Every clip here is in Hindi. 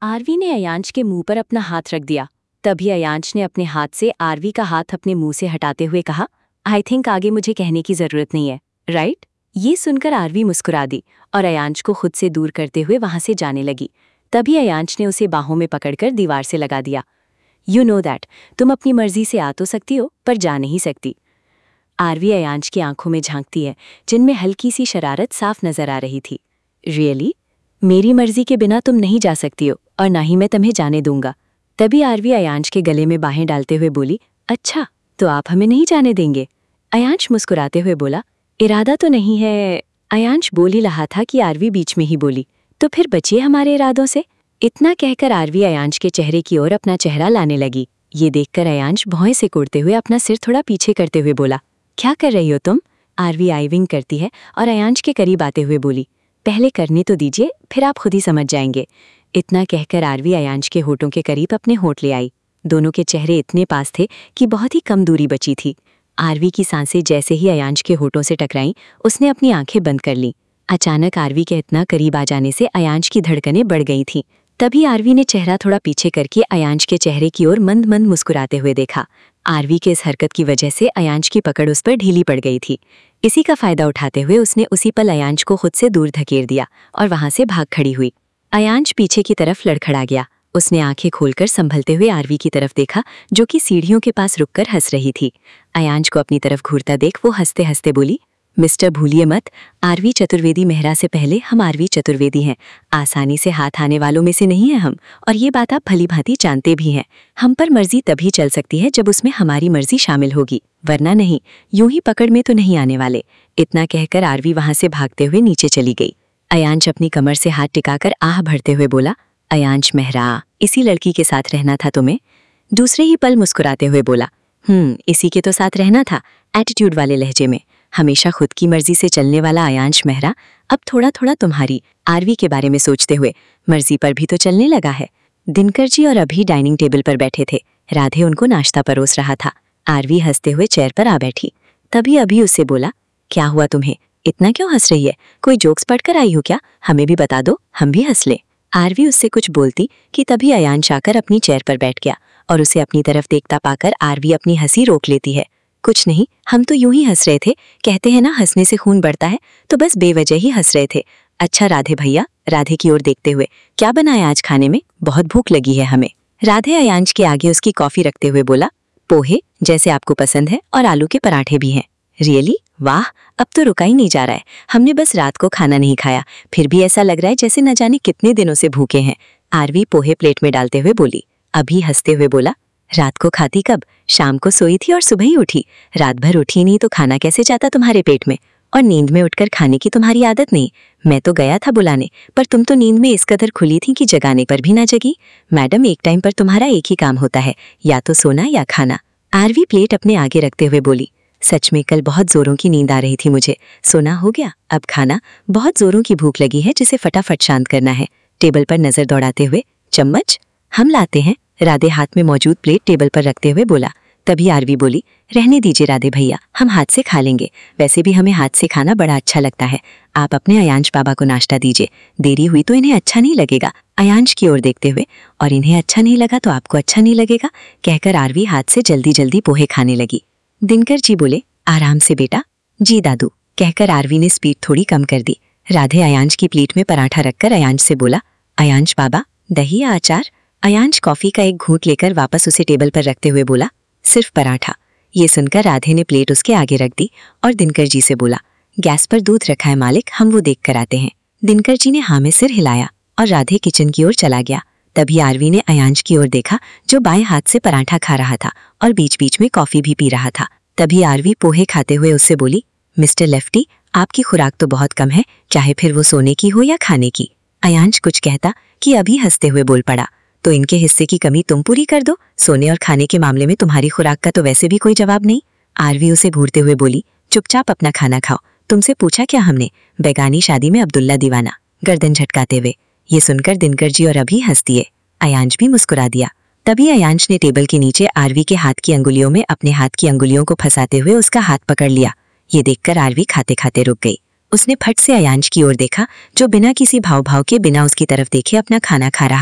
आरवी ने अयांश के मुंह पर अपना हाथ रख दिया। तभी अयांश ने अपने हाथ से आरवी का हाथ अपने मुंह से हटाते हुए कहा, आई थिंक आगे मुझे कहने की जरूरत नहीं है, राइट? ये सुनकर आरवी मुस्कुरा दी और अयांश को खुद से दूर करते हुए वहां से जाने लगी। तभी अयांश ने उसे बाहों में पकड़कर दीवार से लगा दिया। यू नो दैट, तुम अपनी मर्जी से आ तो सकती हो पर जा नहीं सकती। आरवी अयांश की आंखों में झांकती है, जिनमें हल्की सी शरारत साफ नजर आ रही थी। रियली? मेरी मर्जी के बिना तुम नहीं जा सकती हो और ना ही मैं तुम्हें जाने दूंगा। तभी आरवी अयांश के गले में बाहें डालते हुए बोली, अच्छा तो आप हमें नहीं जाने देंगे? अयांश मुस्कुराते हुए बोला, इरादा तो नहीं है। अयांश बोल ही रहा था कि आरवी बीच में ही बोली, तो फिर बचिए हमारे इरादों से। इतना कहकर आरवी अयांश के चेहरे की ओर अपना चेहरा लाने लगी। ये देखकर अयांश भौं से कुड़ते हुए अपना सिर थोड़ा पीछे करते हुए बोला, क्या कर रही हो तुम? आरवी आई विंग करती है और अयांश के करीब आते हुए बोली, पहले करने तो दीजिए, फिर आप खुद ही समझ जाएंगे। इतना कहकर आरवी अयांश के होठों के करीब अपने होठ ले आई। दोनों के चेहरे इतने पास थे कि बहुत ही कम दूरी बची थी। आरवी की सांसें जैसे ही अयांश के होठों से टकराईं, उसने अपनी आंखें बंद कर लीं। अचानक आरवी के इतना करीब आ जाने से अयांश की धड़कनें बढ़ गई थीं। तभी आरवी ने चेहरा थोड़ा पीछे करके अयांश के चेहरे की ओर मंद मंद मुस्कुराते हुए देखा। आरवी के इस हरकत की वजह से अयांश की पकड़ उस पर ढीली पड़ गई थी। इसी का फायदा उठाते हुए उसने उसी पल अयांश को खुद से दूर धकेल दिया और वहां से भाग खड़ी हुई। अयांश पीछे की तरफ लड़खड़ा गया। उसने आंखें खोलकर संभलते हुए आरवी की तरफ देखा, जो कि सीढ़ियों के पास रुककर हंस रही थी। अयांश को अपनी तरफ घूरता देख वो हंसते हंसते बोली, मिस्टर भूलिए मत, आरवी चतुर्वेदी मेहरा से पहले हम आरवी चतुर्वेदी हैं। आसानी से हाथ आने वालों में से नहीं हैं हम, और ये बात आप भली भांति जानते भी हैं। हम पर मर्जी तभी चल सकती है जब उसमें हमारी मर्जी शामिल होगी, वरना नहीं, यूं ही पकड़ में तो नहीं आने वाले। इतना कहकर आरवी वहां से भागते हुए नीचे चली गई। अयांश अपनी कमर से हाथ टिकाकर आह भरते हुए बोला, अयांश मेहरा, इसी लड़की के साथ रहना था तुम्हें? दूसरे ही पल मुस्कुराते हुए बोला, इसी के तो साथ रहना था, एटीट्यूड वाले लहजे में। हमेशा खुद की मर्जी से चलने वाला अयांश मेहरा अब थोड़ा थोड़ा तुम्हारी आरवी के बारे में सोचते हुए मर्जी पर भी तो चलने लगा है। दिनकर जी और अभी डाइनिंग टेबल पर बैठे थे। राधे उनको नाश्ता परोस रहा था। आरवी हंसते हुए चेयर पर आ बैठी। तभी अभी उससे बोला, क्या हुआ तुम्हें? इतना क्यों हंस रही है? कोई जोक्स पढ़कर आई हो क्या? हमें भी बता दो, हम भी हंस ले। आरवी उससे कुछ बोलती कि तभी अयांश आकर अपनी चेयर पर बैठ गया और उसे अपनी तरफ देखता पाकर आरवी अपनी हंसी रोक लेती है। कुछ नहीं, हम तो यूं ही हंस रहे थे। कहते हैं ना, हंसने से खून बढ़ता है, तो बस बेवजह ही हंस रहे थे। अच्छा राधे भैया, राधे की ओर देखते हुए, क्या बनाया आज खाने में? बहुत भूख लगी है हमें। राधे अयांश के आगे उसकी कॉफी रखते हुए बोला, पोहे जैसे आपको पसंद है और आलू के पराठे भी हैं। रियली? वाह, अब तो रुका ही नहीं जा रहा है। हमने बस रात को खाना नहीं खाया, फिर भी ऐसा लग रहा है जैसे न जाने कितने दिनों से भूखे हैं। आरवी पोहे प्लेट में डालते हुए बोली। अभी हंसते हुए बोला, रात को खाती कब? शाम को सोई थी और सुबह ही उठी। रात भर उठी नहीं तो खाना कैसे जाता तुम्हारे पेट में? और नींद में उठकर खाने की तुम्हारी आदत नहीं। मैं तो गया था बुलाने, पर तुम तो नींद में इस कदर खुली थी कि जगाने पर भी ना जगी। मैडम, एक टाइम पर तुम्हारा एक ही काम होता है, या तो सोना या खाना। आरवी प्लेट अपने आगे रखते हुए बोली, सच में कल बहुत जोरों की नींद आ रही थी मुझे। सोना हो गया, अब खाना। बहुत जोरों की भूख लगी है जिसे फटाफट शांत करना है। टेबल पर नजर दौड़ाते हुए, चम्मच हम लाते हैं। राधे हाथ में मौजूद प्लेट टेबल पर रखते हुए बोला। तभी आरवी बोली, रहने दीजिए राधे भैया, हम हाथ से खा लेंगे। वैसे भी हमें हाथ से खाना बड़ा अच्छा लगता है। आप अपने अयांश बाबा को नाश्ता दीजिए, देरी हुई तो इन्हें अच्छा नहीं लगेगा। अयांश की ओर देखते हुए, और इन्हें अच्छा नहीं लगा तो आपको अच्छा नहीं लगेगा, कहकर आरवी हाथ से जल्दी जल्दी पोहे खाने लगी। दिनकर जी बोले, आराम से बेटा। जी दादू, कहकर आरवी ने स्पीड थोड़ी कम कर दी। राधे अयांश की प्लेट में पराठा रखकर अयांश से बोला, अयांश बाबा, दही या अचार? अयांश कॉफी का एक घूंट लेकर वापस उसे टेबल पर रखते हुए बोला, सिर्फ पराठा। ये सुनकर राधे ने प्लेट उसके आगे रख दी और दिनकर जी से बोला, गैस पर दूध रखा है मालिक, हम वो देख कर आते हैं। दिनकर जी ने हाँ में सिर हिलाया और राधे किचन की ओर चला गया। तभी आरवी ने अयांश की ओर देखा, जो बाएं हाथ से पराठा खा रहा था और बीच बीच में कॉफी भी पी रहा था। तभी आरवी पोहे खाते हुए उससे बोली, मिस्टर लेफ्टी, आपकी खुराक तो बहुत कम है, चाहे फिर वो सोने की हो या खाने की। अयांश कुछ कहता कि अभी हंसते हुए बोल पड़ा, तो इनके हिस्से की कमी तुम पूरी कर दो। सोने और खाने के मामले में तुम्हारी खुराक का तो वैसे भी कोई जवाब नहीं। आरवी उसे घूरते हुए बोली, चुपचाप अपना खाना खाओ, तुमसे पूछा क्या हमने? बेगानी शादी में अब्दुल्ला दीवाना, गर्दन झटकाते हुए। ये सुनकर दिनकर जी और अभी हंस दिए। अयांश भी मुस्कुरा दिया। तभी अयांश ने टेबल के नीचे आरवी के हाथ की अंगुलियों में अपने हाथ की अंगुलियों को फंसाते हुए उसका हाथ पकड़ लिया। ये देखकर आरवी खाते खाते रुक गई। उसने फट से अयांश की ओर देखा, जो बिना किसी भाव भाव के, बिना उसकी तरफ देखे अपना खाना खा रहा था।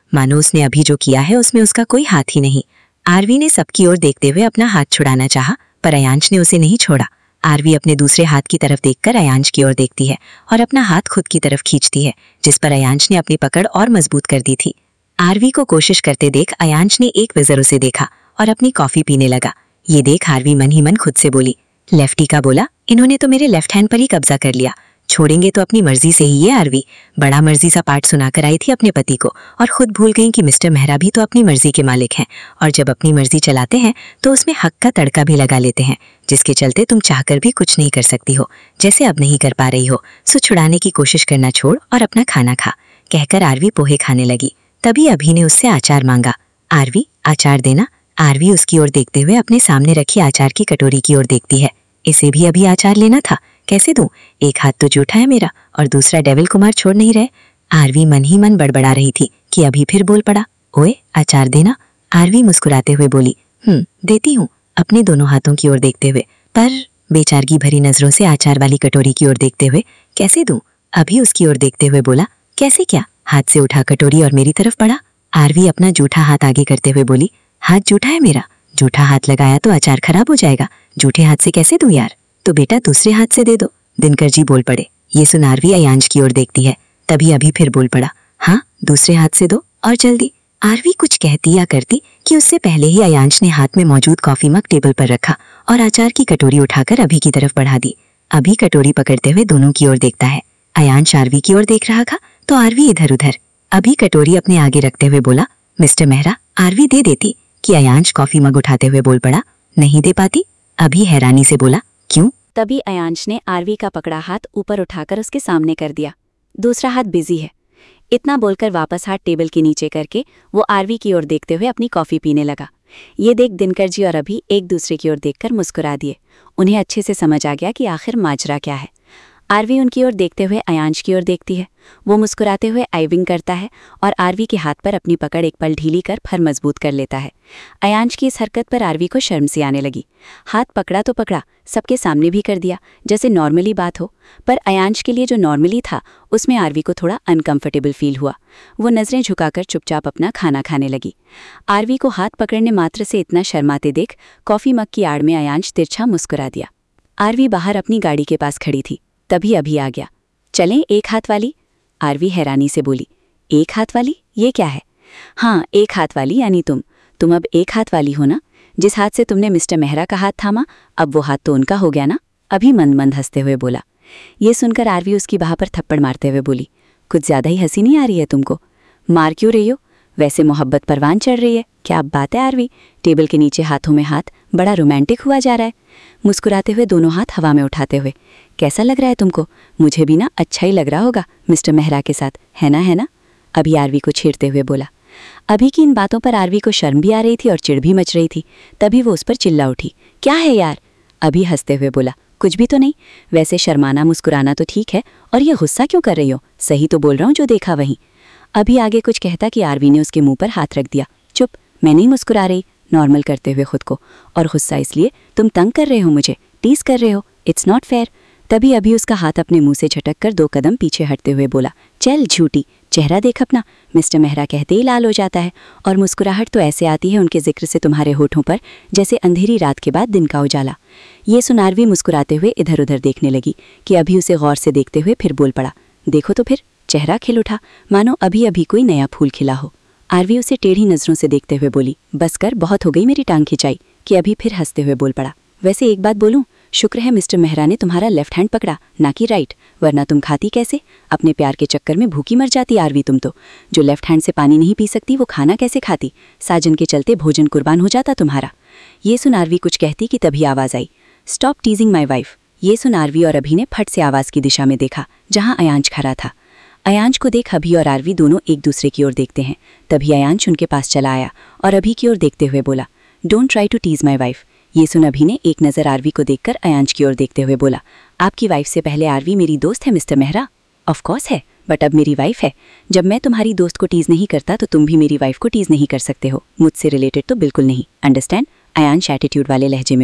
मानो उसने अभी जो किया है उसमें उसका कोई हाथ ही नहीं। आरवी ने सबकी ओर देखते हुए अपना हाथ छुड़ाना चाहा, पर अयांश ने उसे नहीं छोड़ा। आरवी अपने दूसरे हाथ की तरफ देखकर अयांश की ओर देखती है और अपना हाथ खुद की तरफ खींचती है, जिस पर अयांश ने अपनी पकड़ और मजबूत कर दी थी। आरवी को कोशिश करते देख अयांश ने एक नजर उसे देखा और अपनी कॉफी पीने लगा। ये देख आरवी मन ही मन खुद से बोली, लेफ्टी का बोला, इन्होंने तो मेरे लेफ्ट हैंड पर ही कब्जा कर लिया। छोड़ेंगे तो अपनी मर्जी से ही। ये आरवी बड़ा मर्जी सा पाठ सुनाकर आई थी अपने पति को और खुद भूल गई कि मिस्टर मेहरा भी तो अपनी मर्जी के मालिक हैं, और जब अपनी मर्जी चलाते हैं तो उसमें हक का तड़का भी लगा लेते हैं, जिसके चलते तुम चाहकर भी कुछ नहीं कर सकती हो, जैसे अब नहीं कर पा रही हो। सो छुड़ाने की कोशिश करना छोड़ और अपना खाना खा, कहकर आरवी पोहे खाने लगी। तभी अभी ने उससे आचार मांगा। आरवी, आचार देना। आरवी उसकी ओर देखते हुए अपने सामने रखी आचार की कटोरी की ओर देखती है। इसे भी अभी आचार लेना था, कैसे दूं? एक हाथ तो जूठा है मेरा और दूसरा डेविल कुमार छोड़ नहीं रहे। आरवी मन ही मन बड़बड़ा रही थी कि अभी फिर बोल पड़ा, ओए आचार देना। आरवी मुस्कुराते हुए बोली, देती हूँ, अपने दोनों हाथों की ओर देखते हुए, पर बेचारगी भरी नजरों से आचार वाली कटोरी की ओर देखते हुए, कैसे दूं? अभी उसकी ओर देखते हुए बोला, कैसे क्या? हाथ से उठा कटोरी और मेरी तरफ बढ़ा। आरवी अपना जूठा हाथ आगे करते हुए बोली, हाथ जूठा है मेरा, जूठा हाथ लगाया तो अचार खराब हो जाएगा, जूठे हाथ से कैसे दूं यार? तो बेटा दूसरे हाथ से दे दो, दिनकर जी बोल पड़े। ये सुन आरवी अयांश की ओर देखती है। तभी अभी फिर बोल पड़ा, हाँ दूसरे हाथ से दो और जल्दी। आरवी कुछ कहती या करती कि उससे पहले ही अयांश ने हाथ में मौजूद कॉफी मग टेबल पर रखा और आचार की कटोरी उठाकर अभी की तरफ बढ़ा दी। अभी कटोरी पकड़ते हुए दोनों की ओर देखता है। अयांश आरवी की ओर देख रहा था तो आरवी इधर उधर। अभी कटोरी अपने आगे रखते हुए बोला, मिस्टर मेहरा, आरवी दे देती, कि अयांश कॉफी मग उठाते हुए बोल पड़ा, नहीं दे पाती। अभी हैरानी से बोला, क्यों? तभी अयांश ने आरवी का पकड़ा हाथ ऊपर उठाकर उसके सामने कर दिया। दूसरा हाथ बिजी है, इतना बोलकर वापस हाथ टेबल के नीचे करके वो आरवी की ओर देखते हुए अपनी कॉफी पीने लगा। ये देख दिनकर जी और अभी एक दूसरे की ओर देखकर मुस्कुरा दिए। उन्हें अच्छे से समझ आ गया कि आखिर माजरा क्या है। आरवी उनकी ओर देखते हुए अयांश की ओर देखती है। वो मुस्कुराते हुए आइविंग करता है और आरवी के हाथ पर अपनी पकड़ एक पल ढीली कर फिर मजबूत कर लेता है। अयांश की इस हरकत पर आरवी को शर्म सी आने लगी। हाथ पकड़ा तो पकड़ा, सबके सामने भी कर दिया जैसे नॉर्मली बात हो, पर अयांश के लिए जो नॉर्मली था उसमें आरवी को थोड़ा अनकंफर्टेबल फील हुआ। वो नजरें झुकाकर चुपचाप अपना खाना खाने लगी। आरवी को हाथ पकड़ने मात्र से इतना शर्माते देख कॉफी मग की आड़ में अयांश तिरछा मुस्कुरा दिया। आरवी बाहर अपनी गाड़ी के पास खड़ी थी, तभी अभी आ गया। चलें एक हाथ वाली? आरवी हैरानी से बोली, एक हाथ वाली? ये क्या है? हाँ एक हाथ वाली यानी तुम अब एक हाथ वाली हो ना? जिस हाथ से तुमने मिस्टर मेहरा का हाथ थामा, अब वो हाथ तो उनका हो गया ना? अभी मंद मंद हंसते हुए बोला। ये सुनकर आरवी उसकी बाह पर थप्पड़ मारते हुए बोली, कुछ ज्यादा ही हंसी नहीं आ रही है तुमको? मार क्यों रही हो? वैसे मोहब्बत परवान चढ़ रही है। क्या बात है आरवी? टेबल के नीचे हाथों में हाथ, बड़ा रोमांटिक हुआ जा रहा है। मुस्कुराते हुए दोनों हाथ हवा में उठाते हुए, कैसा लग रहा है तुमको? मुझे भी ना अच्छा ही लग रहा होगा मिस्टर मेहरा के साथ, है ना? अभी आरवी को छेड़ते हुए बोला। अभी की इन बातों पर आरवी को शर्म भी आ रही थी और चिढ़ भी मच रही थी। तभी वो उस पर चिल्ला उठी, क्या है यार? अभी हंसते हुए बोला, कुछ भी तो नहीं। वैसे शर्माना मुस्कुराना तो ठीक है, और ये गुस्सा क्यों कर रही हो? सही तो बोल रहा हूँ जो देखा वही। अभी आगे कुछ कहता कि आरवी ने उसके मुंह पर हाथ रख दिया। चुप, मैं नहीं मुस्कुरा रही, नॉर्मल करते हुए खुद को। और गुस्सा इसलिए तुम तंग कर रहे हो मुझे, टीज कर रहे हो, इट्स नॉट फेयर। तभी अभी उसका हाथ अपने मुंह से झटक कर 2 कदम पीछे हटते हुए बोला, चल झूठी, चेहरा देख अपना। मिस्टर मेहरा कहते ही लाल हो जाता है और मुस्कुराहट तो ऐसे आती है उनके जिक्र से तुम्हारे होठों पर जैसे अंधेरी रात के बाद दिन का उजाला। ये सुन आरवी मुस्कुराते हुए इधर उधर देखने लगी कि अभी उसे गौर से देखते हुए फिर बोल पड़ा, देखो तो फिर, चेहरा खिल उठा मानो अभी अभी कोई नया फूल खिला हो। आरवी उसे टेढ़ी नजरों से देखते हुए बोली, बस कर, बहुत हो गई मेरी टांग खिंचाई। कि अभी फिर हंसते हुए बोल पड़ा, वैसे एक बात बोलूं, शुक्र है मिस्टर मेहरा ने तुम्हारा लेफ्ट हैंड पकड़ा, ना कि राइट, वरना तुम खाती कैसे? अपने प्यार के चक्कर में भूखी मर जाती आरवी तुम तो। जो लेफ्ट हैंड से पानी नहीं पी सकती वो खाना कैसे खाती? साजन के चलते भोजन कुर्बान हो जाता तुम्हारा। ये सुन आरवी कुछ कहती कि तभी आवाज आई, स्टॉप टीजिंग माई वाइफ। ये सुन आरवी और अभी ने फट से आवाज की दिशा में देखा जहां अयांश खड़ा था। अयांश को देख अभी और आरवी दोनों एक दूसरे की ओर देखते हैं। तभी अयांश उनके पास चला आया और अभी की ओर देखते हुए बोला, don't try to tease my wife. ये सुन अभी ने एक नज़र आरवी को देखकर अयांश की ओर देखते हुए बोला, आपकी वाइफ से पहले आरवी मेरी दोस्त है मिस्टर मेहरा। ऑफ कोर्स है, बट अब मेरी वाइफ है। जब मैं तुम्हारी दोस्त को टीज नहीं करता तो तुम भी मेरी वाइफ को टीज नहीं कर सकते हो। मुझसे रिलेटेड तो बिल्कुल नहीं, अंडरस्टैंड? अयांश एटीट्यूड वाले लहजे में बोला।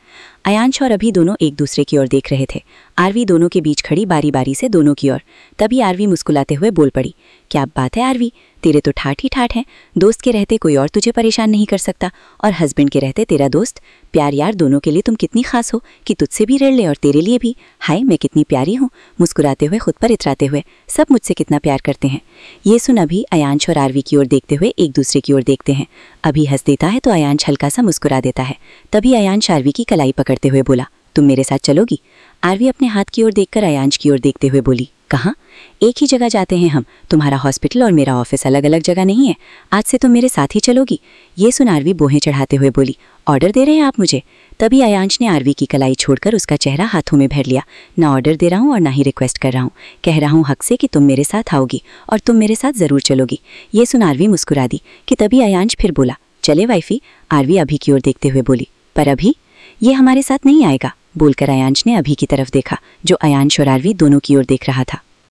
अयांश और अभी दोनों एक दूसरे की ओर देख रहे थे। आरवी दोनों के बीच खड़ी बारी बारी से दोनों की ओर। तभी आरवी मुस्कुराते हुए बोल पड़ी, क्या बात है आरवी, तेरे तो ठाठ ही ठाठ हैं। दोस्त के रहते कोई और तुझे परेशान नहीं कर सकता, और हस्बैंड के रहते तेरा दोस्त। प्यार यार, दोनों के लिए तुम कितनी खास हो कि तुझसे भी रेड़ ले और तेरे लिए भी। हाय, मैं कितनी प्यारी हूँ। मुस्कुराते हुए खुद पर इतराते हुए, सब मुझसे कितना प्यार करते हैं। ये सुन अभी अयांश और आरवी की ओर देखते हुए एक दूसरे की ओर देखते हैं। अभी हंस देता है तो अयांश हल्का सा मुस्कुरा देता है। तभी अयांश आरवी की कलाई पकड़ते हुए बोला, तुम मेरे साथ चलोगी? आरवी अपने हाथ की ओर देखकर अयांश की ओर देखते हुए बोली, कहाँ? एक ही जगह जाते हैं हम, तुम्हारा हॉस्पिटल और मेरा ऑफिस अलग अलग जगह नहीं है। आज से तुम मेरे साथ ही चलोगी? ये सुन आरवी बोहें चढ़ाते हुए बोली, ऑर्डर दे रहे हैं आप मुझे? तभी अयांश ने आरवी की कलाई छोड़कर उसका चेहरा हाथों में भर लिया। ना ऑर्डर दे रहा हूँ और ना ही रिक्वेस्ट कर रहा हूँ, कह रहा हूँ हक से कि तुम मेरे साथ आओगी और तुम मेरे साथ जरूर चलोगी। ये सुन आरवी मुस्कुरा दी कि तभी अयांश फिर बोला, चले वाइफी? आरवी अभी की ओर देखते हुए बोली, पर अभी ये हमारे साथ नहीं आएगा। बोलकर अयांश ने अभी की तरफ देखा, जो अयांश और आरवी दोनों की ओर देख रहा था।